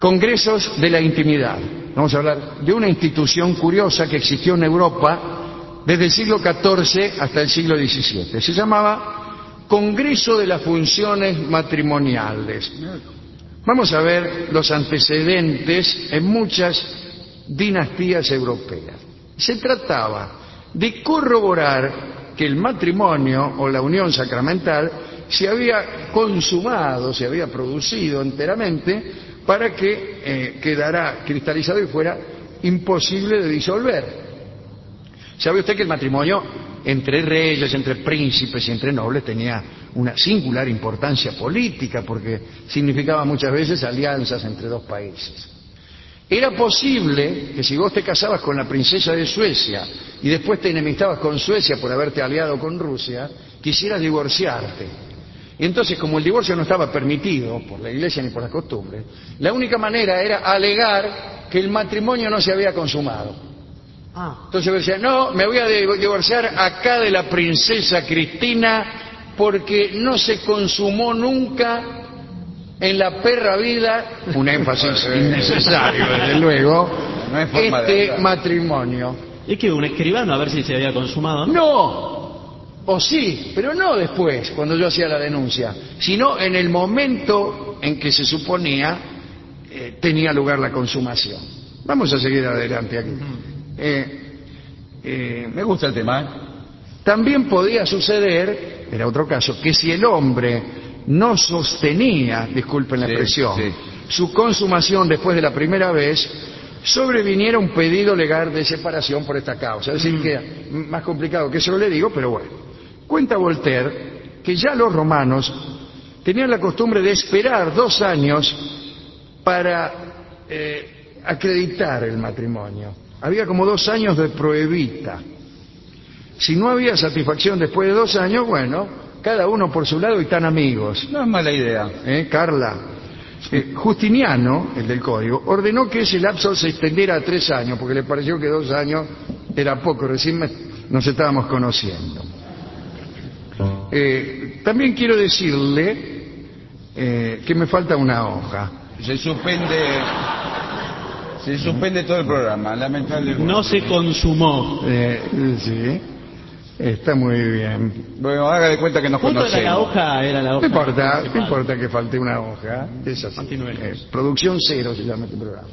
Congresos de la intimidad. Vamos a hablar de una institución curiosa que existió en Europa desde el siglo XIV hasta el siglo XVII. Se llamaba Congreso de las Funciones Matrimoniales. Vamos a ver los antecedentes en muchas dinastías europeas. Se trataba de corroborar que el matrimonio o la unión sacramental se había consumado, se había producido enteramente para que quedara cristalizado y fuera imposible de disolver. ¿Sabe usted que el matrimonio entre reyes, entre príncipes y entre nobles tenía una singular importancia política porque significaba muchas veces alianzas entre dos países? Era posible que si vos te casabas con la princesa de Suecia y después te enemistabas con Suecia por haberte aliado con Rusia, quisieras divorciarte. Y entonces, como el divorcio no estaba permitido por la Iglesia ni por las costumbres, la única manera era alegar que el matrimonio no se había consumado. Entonces decía, no, me voy a divorciar acá de la princesa Cristina porque no se consumó nunca en la perra vida, un énfasis innecesario, desde luego, no es forma de matrimonio. ¿Es que un escribano a ver si se había consumado? No, o sí, pero no después, cuando yo hacía la denuncia, sino en el momento en que se suponía tenía lugar la consumación. Vamos a seguir adelante aquí. Me gusta el tema. También podía suceder, era otro caso, que si el hombre no sostenía, disculpen la expresión, su consumación después de la primera vez, sobreviniera un pedido legal de separación por esta causa. Es decir, que más complicado que eso le digo, pero bueno. Cuenta Voltaire que ya los romanos tenían la costumbre de esperar 2 años para acreditar el matrimonio. Había como 2 años de prohibita. Si no había satisfacción después de 2 años, bueno, cada uno por su lado y tan amigos. No es mala idea. Carla. Justiniano, el del código, ordenó que ese lapso se extendiera a 3 años, porque le pareció que 2 años era poco, recién nos estábamos conociendo. También quiero decirle que me falta una hoja. Se suspende todo el programa, lamentablemente. No se consumó. Sí, está muy bien. Bueno, haga de cuenta que nos conocemos. Era la hoja. No importa que falte una hoja. Es así. Producción cero se llama este programa.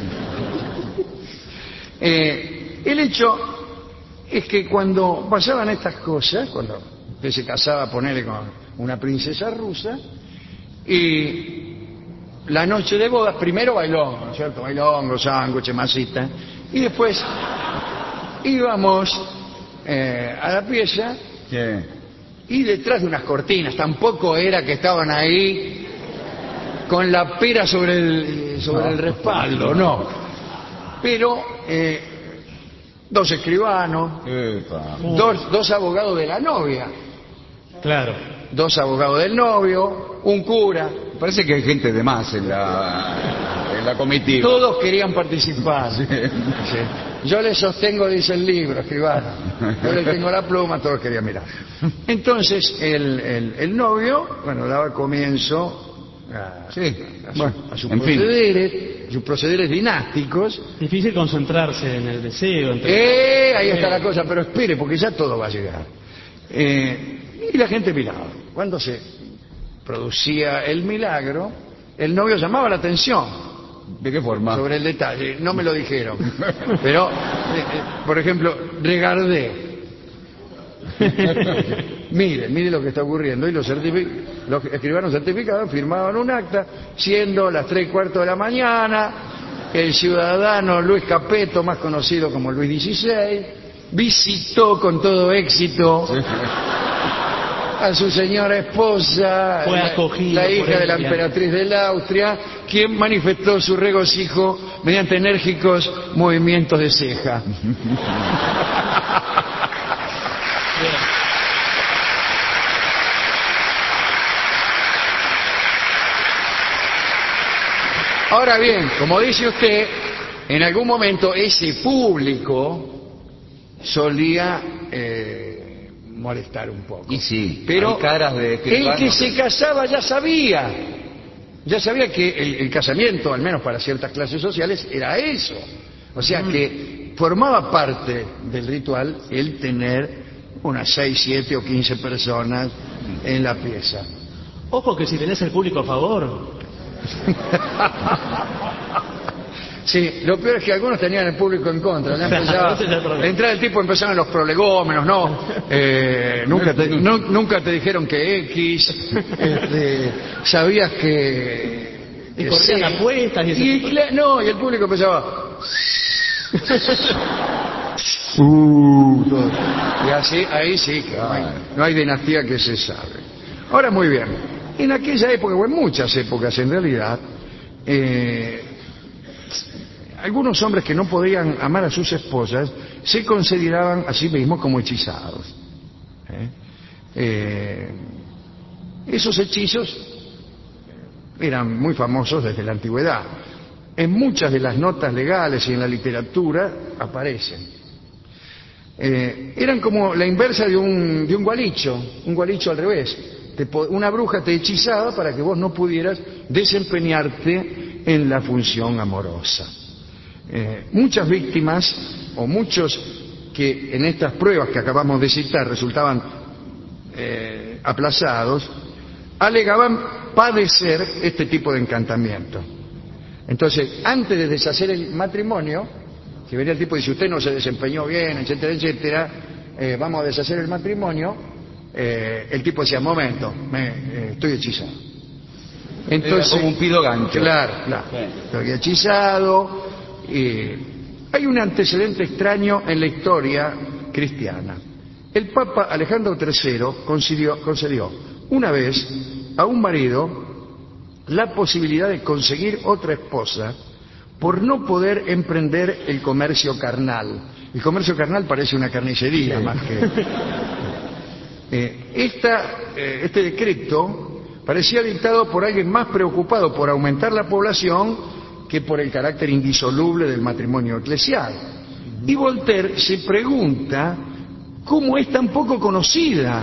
El hecho es que cuando pasaban estas cosas, cuando usted se casaba, ponele con una princesa rusa, y la noche de bodas, primero bailongo, ¿no es cierto? Bailongo, sándwich, masita, y después íbamos a la pieza y detrás de unas cortinas, tampoco era que estaban ahí con la pera sobre el respaldo, no, pero 2 escribanos, dos abogados de la novia, claro, 2 abogados del novio, un cura. Parece que hay gente de más en la comitiva. Todos querían participar. Sí. Yo les sostengo, dice el libro, escribano. Yo les tengo la pluma, todos querían mirar. Entonces, el novio, bueno, daba comienzo a sus procederes dinásticos. Difícil concentrarse en el deseo. Ahí está la cosa, pero espere, porque ya todo va a llegar. Y la gente miraba. Cuando se producía el milagro, el novio llamaba la atención. ¿De qué forma? Sobre el detalle, no me lo dijeron. Pero, por ejemplo, Regardé. Mire lo que está ocurriendo. Y los escribanos certificados firmaban un acta, siendo las 3:15 de la mañana, el ciudadano Luis Capeto, más conocido como Luis XVI, visitó con todo éxito a su señora esposa, la hija de la emperatriz de Austria, quien manifestó su regocijo mediante enérgicos movimientos de ceja. Ahora bien, como dice usted, en algún momento ese público solía molestar un poco. Y sí, pero hay caras de el que se casaba ya sabía ya sabía que el casamiento, al menos para ciertas clases sociales, era eso. O sea que formaba parte del ritual el tener unas 6, 7 o 15 personas en la pieza. Ojo que si tenés el público a favor, Sí, lo peor es que algunos tenían el público en contra. Ya empezaba, Ese es el problema. de entrada del tipo empezaban los prolegómenos, ¿no? Nunca te dijeron que X, sabías que y corrían sí. apuestas y ese Y, tipo no, y el público empezaba... todo. Y así, ahí sí, que no hay dinastía que se sabe. Ahora, muy bien. En aquella época, o en muchas épocas en realidad, algunos hombres que no podían amar a sus esposas se consideraban a sí mismos como hechizados. Esos hechizos eran muy famosos desde la antigüedad. En muchas de las notas legales y en la literatura aparecen. Eran como la inversa de un gualicho al revés. Una bruja te hechizaba para que vos no pudieras desempeñarte en la función amorosa. Muchas víctimas, o muchos que en estas pruebas que acabamos de citar resultaban aplazados, alegaban padecer este tipo de encantamiento. Entonces, antes de deshacer el matrimonio, si venía el tipo y dice, usted no se desempeñó bien, etcétera, etcétera, vamos a deshacer el matrimonio, el tipo decía, momento, estoy hechizado. Entonces, era como un pido gancho. Claro, estoy hechizado. Hay un antecedente extraño en la historia cristiana. El Papa Alejandro III concedió una vez a un marido la posibilidad de conseguir otra esposa por no poder emprender el comercio carnal. El comercio carnal parece una carnicería más que... este decreto parecía dictado por alguien más preocupado por aumentar la población que por el carácter indisoluble del matrimonio eclesial. Y Voltaire se pregunta cómo es tan poco conocida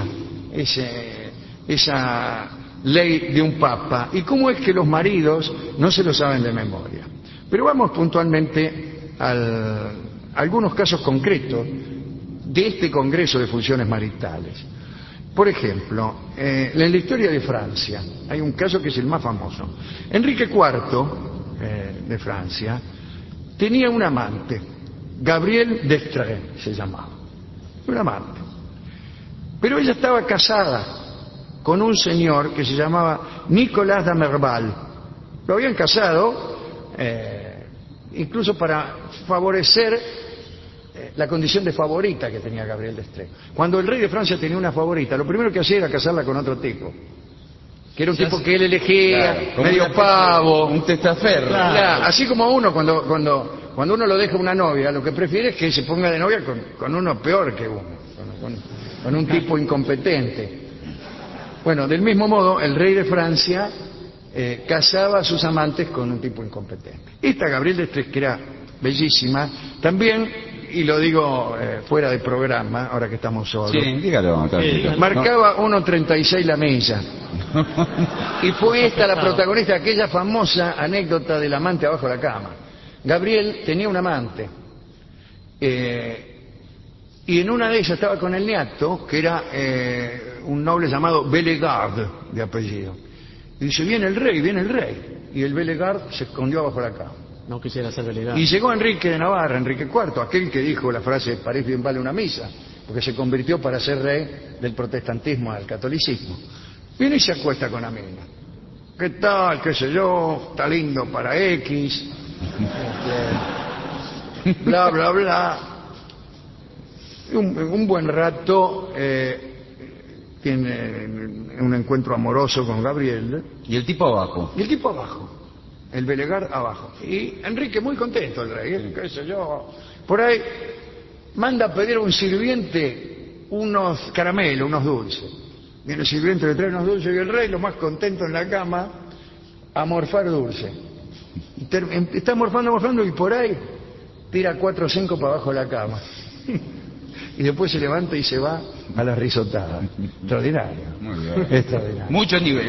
esa ley de un papa y cómo es que los maridos no se lo saben de memoria. Pero vamos puntualmente a algunos casos concretos de este Congreso de Funciones Maritales. Por ejemplo, en la historia de Francia hay un caso que es el más famoso. Enrique IV de Francia tenía un amante, Gabrielle d'Estrées se llamaba, un amante. Pero ella estaba casada con un señor que se llamaba Nicolas d'Amerval. Lo habían casado incluso para favorecer la condición de favorita que tenía Gabrielle d'Estrées. Cuando el rey de Francia tenía una favorita, lo primero que hacía era casarla con otro tipo, que era un tipo que él elegía, claro, medio pavo, un testaferro. Claro, así como uno cuando uno lo deja una novia, lo que prefiere es que se ponga de novia con uno peor que uno, con un tipo incompetente. Bueno, del mismo modo, el rey de Francia casaba a sus amantes con un tipo incompetente. Esta Gabrielle d'Estrées, que era bellísima, también, y lo digo fuera de programa, ahora que estamos solos, Sí, dígalo. marcaba 1.36 la milla. Y fue esta la protagonista de aquella famosa anécdota del amante abajo de la cama. Gabriel tenía un amante, y en una de ellas estaba con el niato, que era un noble llamado Bellegarde, de apellido. Y dice, viene el rey. Y el Bellegarde se escondió abajo de la cama. no quisiera ser delegado. Y llegó Enrique de Navarra, Enrique IV, aquel que dijo la frase, parece bien vale una misa, porque se convirtió para ser rey del protestantismo al catolicismo. Viene y se acuesta con la mina. ¿Qué tal? ¿Qué sé yo? Está lindo para X. Bla, bla, bla. Un buen rato tiene un encuentro amoroso con Gabriel. Y el tipo abajo. Y el tipo abajo. El Bellegarde abajo. Y Enrique muy contento, el rey, qué sé yo. Por ahí manda a pedir a un sirviente unos caramelos, unos dulces. Viene el sirviente, le trae unos dulces y el rey, lo más contento en la cama, a morfar dulce. Está morfando y por ahí tira 4 o 5 para abajo de la cama. Y después se levanta y se va a la risotada. Extraordinario. Muy bien. Extraordinario. Mucho nivel.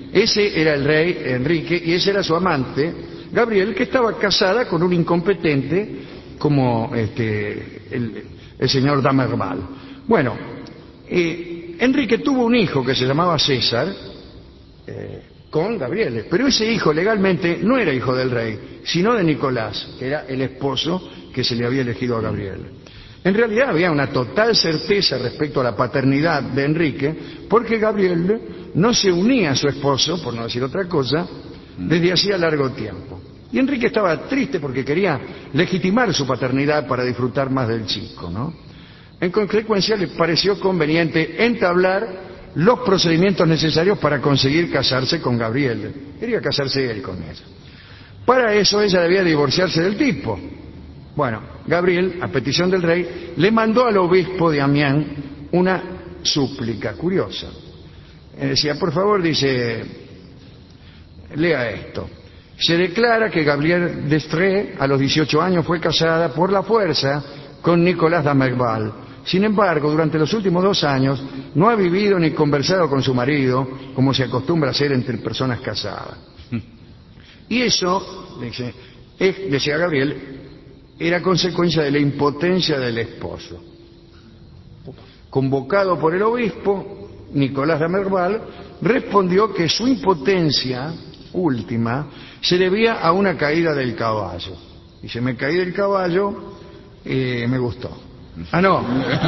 Ese era el rey Enrique y ese era su amante, Gabriel, que estaba casada con un incompetente como el señor Damerval. Bueno, Enrique tuvo un hijo que se llamaba César con Gabriel, pero ese hijo legalmente no era hijo del rey, sino de Nicolás, que era el esposo que se le había elegido a Gabriel. En realidad había una total certeza respecto a la paternidad de Enrique, porque Gabriel no se unía a su esposo, por no decir otra cosa, desde hacía largo tiempo. Y Enrique estaba triste porque quería legitimar su paternidad para disfrutar más del chico, ¿no? En consecuencia, le pareció conveniente entablar los procedimientos necesarios para conseguir casarse con Gabriel. Quería casarse él con ella. Para eso ella debía divorciarse del tipo. Bueno, Gabriel, a petición del rey, le mandó al obispo de Amiens una súplica curiosa. Decía, por favor, dice, lea esto. Se declara que Gabriel d'Estrées, a los 18 años, fue casada por la fuerza con Nicolás Damerval. Sin embargo, durante los últimos 2 años, no ha vivido ni conversado con su marido, como se acostumbra a hacer entre personas casadas. Y eso, decía Gabriel, era consecuencia de la impotencia del esposo. Convocado por el obispo, Nicolás Damerval respondió que su impotencia última se debía a una caída del caballo. Dice, me caí del caballo y me gustó. Ah, no.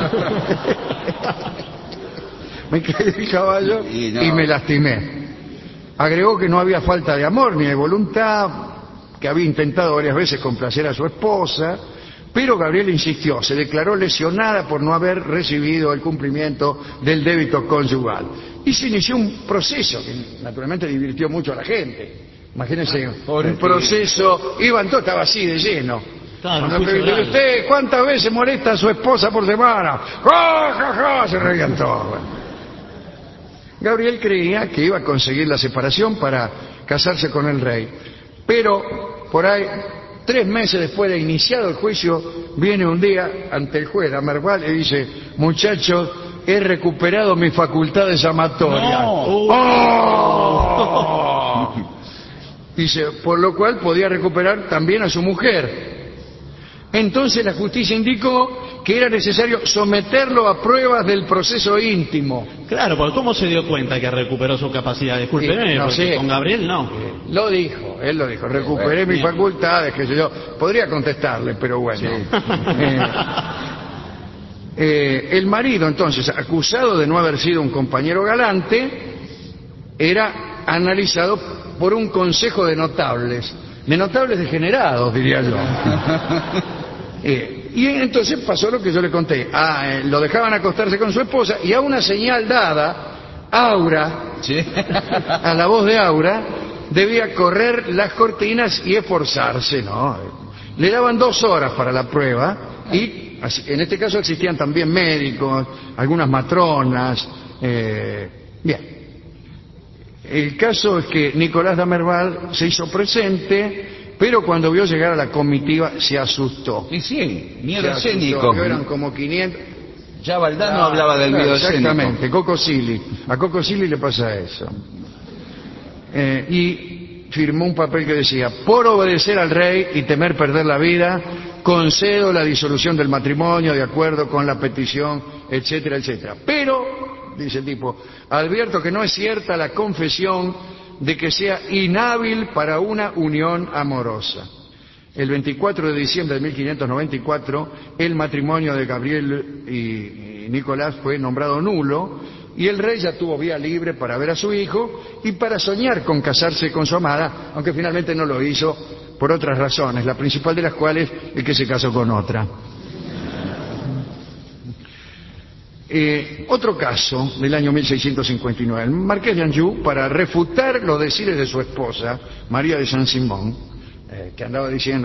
Me caí del caballo y me lastimé. Agregó que no había falta de amor ni de voluntad, que había intentado varias veces complacer a su esposa, pero Gabriel insistió, se declaró lesionada por no haber recibido el cumplimiento del débito conyugal. Y se inició un proceso que naturalmente divirtió mucho a la gente. Imagínense, un proceso, iban todos, estaba así de lleno. Claro, Cuando pregunté, ¿usted cuántas veces molesta a su esposa por semana? ¡Ja, ja, ja! Se reían todos. Bueno. Gabriel creía que iba a conseguir la separación para casarse con el rey. Pero por ahí, 3 meses después de iniciado el juicio, viene un día ante el juez Damerval y dice, muchachos, he recuperado mis facultades amatorias. No. ¡Oh! Dice, por lo cual podía recuperar también a su mujer. Entonces la justicia indicó que era necesario someterlo a pruebas del proceso íntimo. Claro, porque ¿cómo se dio cuenta que recuperó su capacidad? Discúlpeme, no porque sé. con Gabriel no. Lo dijo, él lo dijo, recuperé mis facultades, qué sé yo. Podría contestarle, pero bueno. El marido, entonces, acusado de no haber sido un compañero galante, era analizado por un consejo de notables degenerados, diría yo. Y entonces pasó lo que yo le conté. Lo dejaban acostarse con su esposa y a una señal dada, Aura, ¿Sí? a la voz de Aura, debía correr las cortinas y esforzarse, ¿no? Le daban 2 horas para la prueba y en este caso existían también médicos, algunas matronas. Bien. El caso es que Nicolás Damerval se hizo presente, pero cuando vio llegar a la comitiva se asustó. Y sí, miedo Se asustó, escénico. que eran como 500. Ya Valdano hablaba del miedo escénico. Exactamente, Coco Silly. A Coco Silly le pasa eso. Y firmó un papel que decía, por obedecer al rey y temer perder la vida, concedo la disolución del matrimonio de acuerdo con la petición, etcétera, etcétera. Pero, dice el tipo, advierto que no es cierta la confesión de que sea inhábil para una unión amorosa. El 24 de diciembre de 1594, el matrimonio de Gabriel y Nicolás fue nombrado nulo y el rey ya tuvo vía libre para ver a su hijo y para soñar con casarse con su amada, aunque finalmente no lo hizo por otras razones, la principal de las cuales es que se casó con otra. Otro caso del año 1659, el marqués de Anjou, para refutar los decires de su esposa, María de Saint-Simon, que andaba diciendo,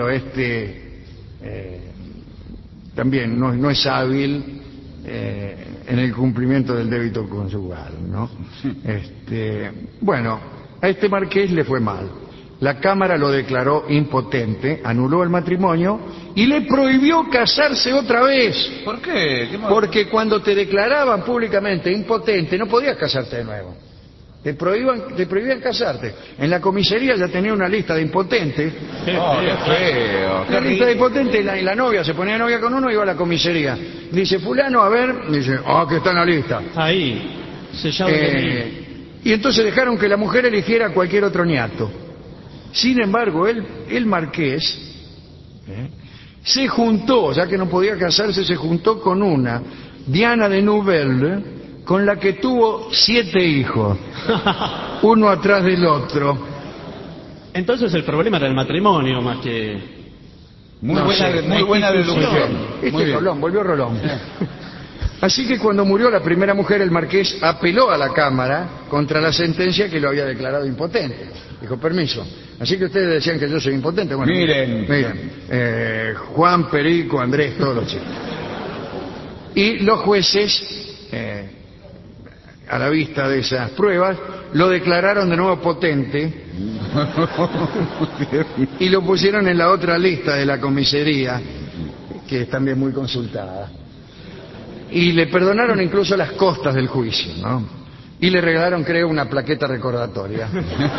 también no es hábil en el cumplimiento del débito conyugal, ¿no? Bueno, a este marqués le fue mal. La Cámara lo declaró impotente, anuló el matrimonio y le prohibió casarse otra vez. ¿Por qué? Porque cuando te declaraban públicamente impotente no podías casarte de nuevo. te prohibían casarte. En la comisaría ya tenía una lista de impotentes. Oh, qué feo. La lista de impotentes, y la novia se ponía novia con uno y iba a la comisaría. Dice, fulano, a ver, dice, que está en la lista. Ahí, sellado el DNI. Y entonces dejaron que la mujer eligiera cualquier otro niato. Sin embargo, el marqués se juntó, ya que no podía casarse, se juntó con una Diana de Nouvelle, con la que tuvo 7 hijos, uno atrás del otro. Entonces el problema era el matrimonio más que... Muy buena deducción. Muy bien. Rolón, volvió Rolón. Así que cuando murió la primera mujer, el marqués apeló a la Cámara contra la sentencia que lo había declarado impotente. Dijo, permiso. Así que ustedes decían que yo soy impotente. Bueno, miren. Juan, Perico, Andrés, todos los chicos. Y los jueces, a la vista de esas pruebas, lo declararon de nuevo potente y lo pusieron en la otra lista de la comisaría, que es también muy consultada. Y le perdonaron incluso las costas del juicio, ¿no? Y le regalaron, creo, una plaqueta recordatoria.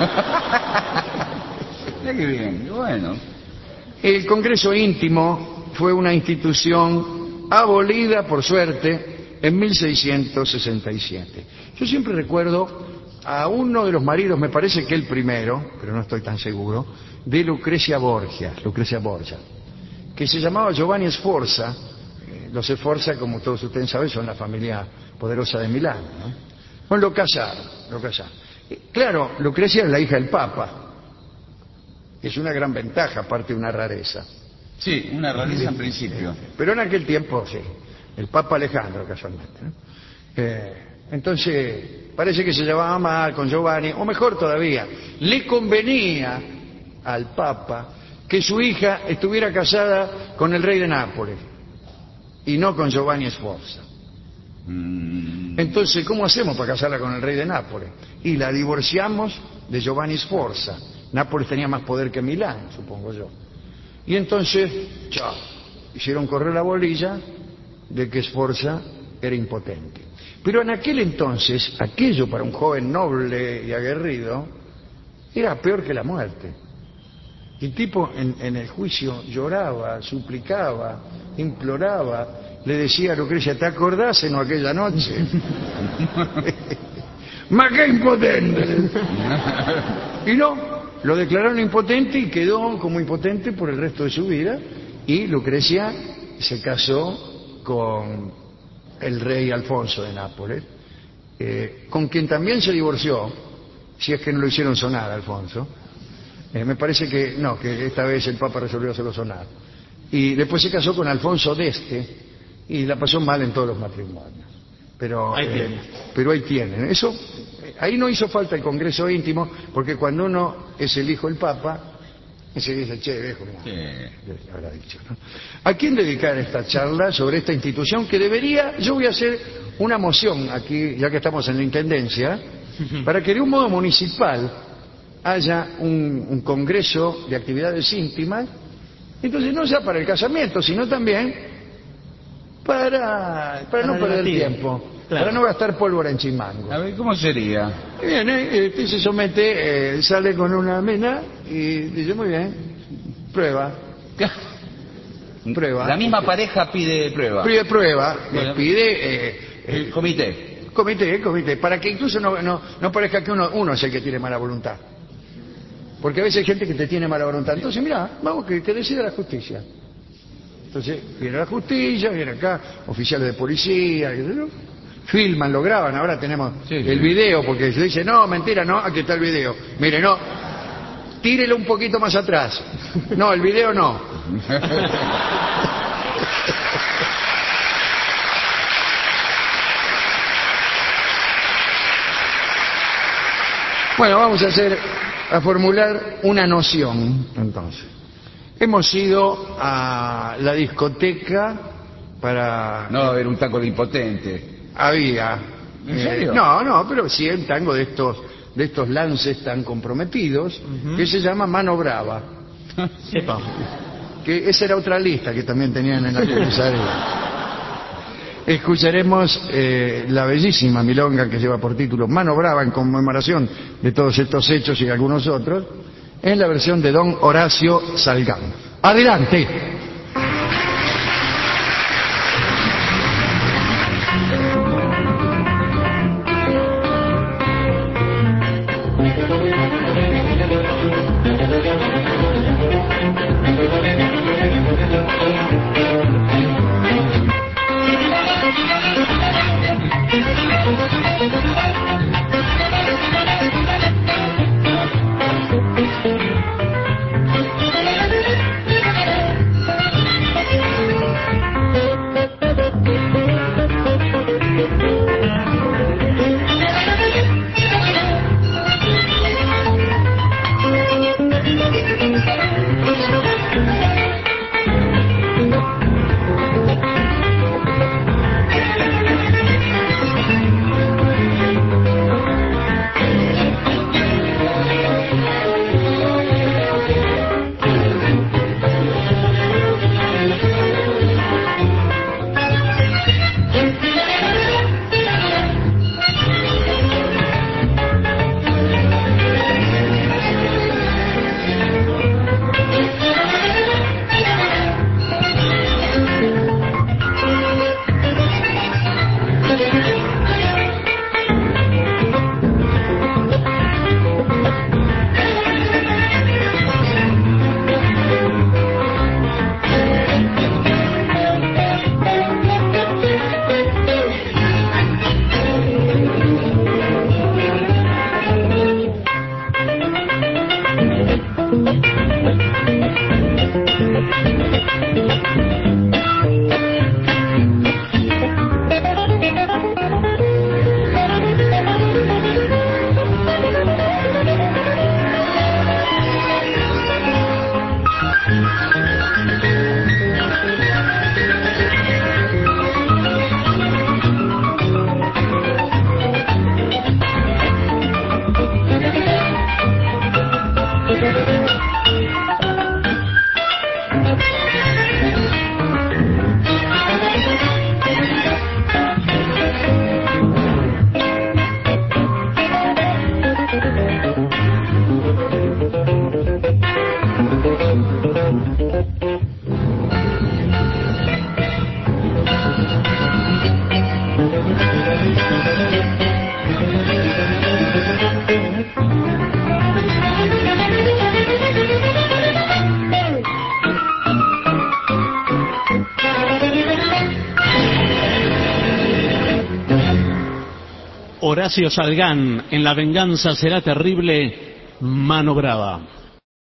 Qué bien, bueno. El Congreso Íntimo fue una institución abolida, por suerte, en 1667. Yo siempre recuerdo a uno de los maridos, me parece que el primero, pero no estoy tan seguro, de Lucrecia Borgia, que se llamaba Giovanni Sforza. Los Sforza, como todos ustedes saben, son la familia poderosa de Milán, ¿no? Bueno, lo casaron. Claro, Lucrecia es la hija del Papa. Es una gran ventaja, aparte de una rareza. Sí, una rareza en principio. Pero en aquel tiempo, sí. El Papa Alejandro, casualmente, ¿no? Entonces, parece que se llevaba mal con Giovanni, o mejor todavía, le convenía al Papa que su hija estuviera casada con el rey de Nápoles y no con Giovanni Sforza. Entonces, ¿cómo hacemos para casarla con el rey de Nápoles? Y la divorciamos de Giovanni Sforza. Nápoles tenía más poder que Milán, supongo yo. Y entonces, chao, hicieron correr la bolilla de que Sforza era impotente. Pero en aquel entonces, aquello para un joven noble y aguerrido era peor que la muerte. El tipo en el juicio lloraba, suplicaba, imploraba, le decía a Lucrecia, ¿te acordás en aquella noche? ¡Más que impotente! Y no, lo declararon impotente y quedó como impotente por el resto de su vida, y Lucrecia se casó con el rey Alfonso de Nápoles, con quien también se divorció, si es que no lo hicieron sonar, Alfonso. Me parece que no, que esta vez el Papa resolvió hacerlo sonar. Y después se casó con Alfonso d'Este y la pasó mal en todos los matrimonios. Pero ahí tienen. Eso, ahí no hizo falta el Congreso Íntimo, porque cuando uno es el hijo del Papa, se dice, che, viejo, mira, le habrá dicho, ¿no? ¿A quién dedicar esta charla sobre esta institución que debería, yo voy a hacer una moción aquí, ya que estamos en la Intendencia, para que de un modo municipal haya un congreso de actividades íntimas, entonces no ya para el casamiento, sino también para no perder tiempo, claro, para no gastar pólvora en chimango. A ver, ¿cómo sería? Viene, usted se somete, sale con una mina y dice, muy bien, prueba. La misma pareja pide prueba. Pide prueba, Bueno. pide... Comité, para que incluso no parezca que uno es el que tiene mala voluntad. Porque a veces hay gente que te tiene mala voluntad. Entonces, mira, vamos, que decida la justicia. Entonces, viene la justicia, viene acá, oficiales de policía, filman, lo graban. Ahora tenemos el video, porque se dice, no, mentira, no, aquí está el video. Mire, no, tírelo un poquito más atrás. No, el video no. Bueno, vamos a formular una noción, entonces. Hemos ido a la discoteca para... No va a haber un taco de impotente. Había. ¿En serio? No, pero sí un tango de estos lances tan comprometidos, que se llama Mano Brava. Epa. Que esa era otra lista que también tenían en la comisaría. escucharemos la bellísima milonga que lleva por título Mano Brava, en conmemoración de todos estos hechos y algunos otros, en la versión de don Horacio Salgán. ¡Adelante! Horacio Salgán, en La venganza será terrible, Mano Brava.